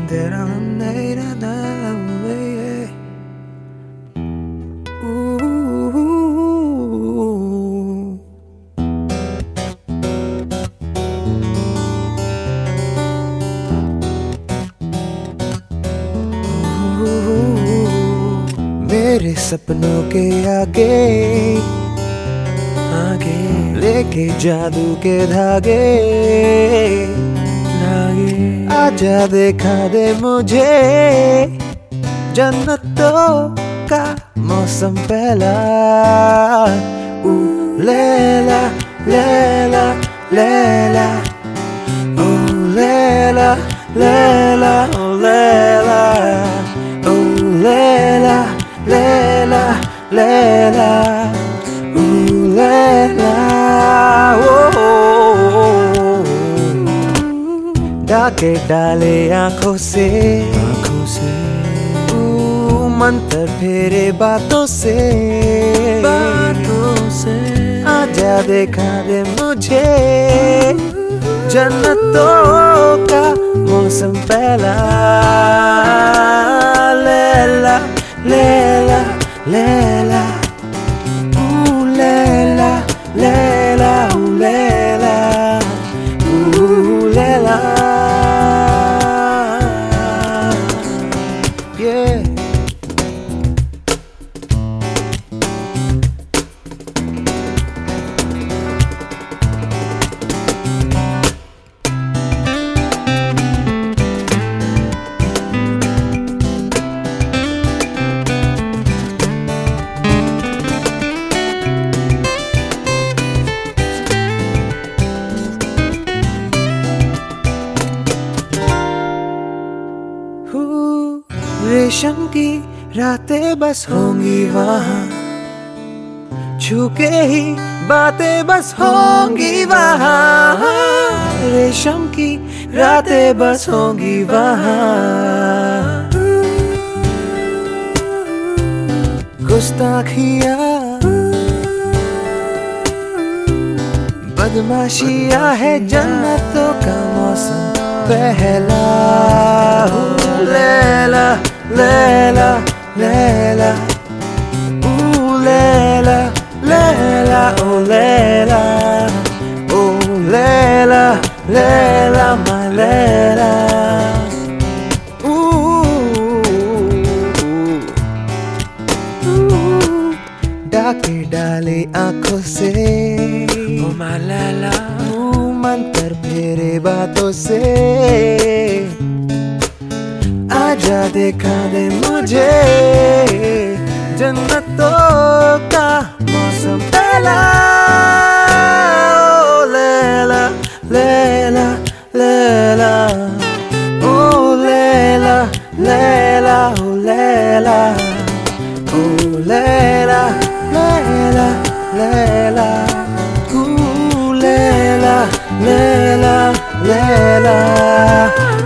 मेरे सपनों के आगे आगे लेके जादू के धागे आजा दिखा दे मुझे जन्नतों का मौसम पहला। लैला लैला लैला ओ लैला लैला ओ लैला ओ लैला लैला लैला ओ लैला डाके डाले आंखों से मंतर फेरे बातों से आजा दिखा दे मुझे जन्नतों का मौसम पहला। लैला लैला लैला ओ लैला लैला ओ लैला ओ लैला yeah। रेशम की रातें बस होंगी वहाँ, छू के ही बातें बस होंगी वहाँ। रेशम की रातें बस होंगी वहाँ, गुस्ताखियाँ बदमाशियाँ है जन्नतों का मौसम पहला। लैला लैला लैला ओ लैला लैला ओ लैला ओ लैला लैला मा लैला डाके डाले आंखों से ओ मा लैला मंतर फेरे बातों से आजा दिखा दे मुझे जन्नतों का मौसम पहला। ओ लैला लैला लैला ओ लैला लैला ओ लैला ओ लैला लैला लैला ओ लैला लैला लैला